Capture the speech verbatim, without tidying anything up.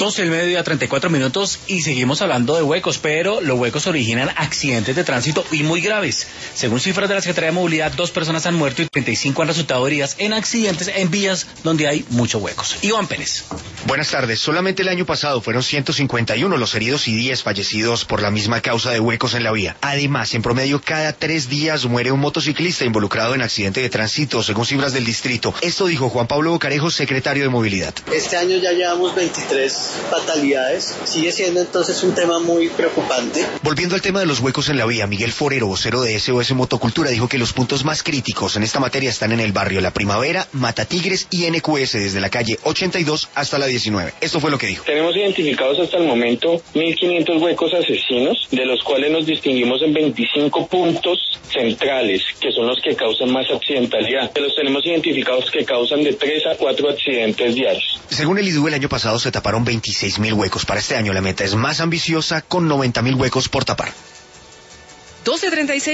doce del mediodía, treinta y cuatro minutos, y seguimos hablando de huecos, pero los huecos originan accidentes de tránsito y muy graves. Según cifras de la Secretaría de Movilidad, dos personas han muerto y treinta y cinco han resultado heridas en accidentes en vías donde hay muchos huecos. Iván Pérez. Buenas tardes. Solamente el año pasado fueron ciento cincuenta y uno los heridos y diez fallecidos por la misma causa de huecos en la vía. Además, en promedio, cada tres días muere un motociclista involucrado en accidente de tránsito, según cifras del distrito. Esto dijo Juan Pablo Bocarejo, secretario de Movilidad. Este año ya llevamos veintitrés fatalidades. Sigue siendo entonces un tema muy preocupante. Volviendo al tema de los huecos en la vía, Miguel Forero, vocero de S O S Motocultura, dijo que los puntos más críticos en esta materia están en el barrio La Primavera, Matatigres y N Q S, desde la calle ochenta y dos hasta la diecinueve. Esto fue lo que dijo. Tenemos identificados hasta el momento mil quinientos huecos asesinos, de los cuales nos distinguimos en veinticinco puntos centrales, que son los que causan más accidentalidad. Los tenemos identificados que causan de tres a cuatro accidentes diarios. Según el I D U, el año pasado se taparon veintiséis mil huecos. Para este año la meta es más ambiciosa, con noventa mil huecos por tapar. doce treinta y seis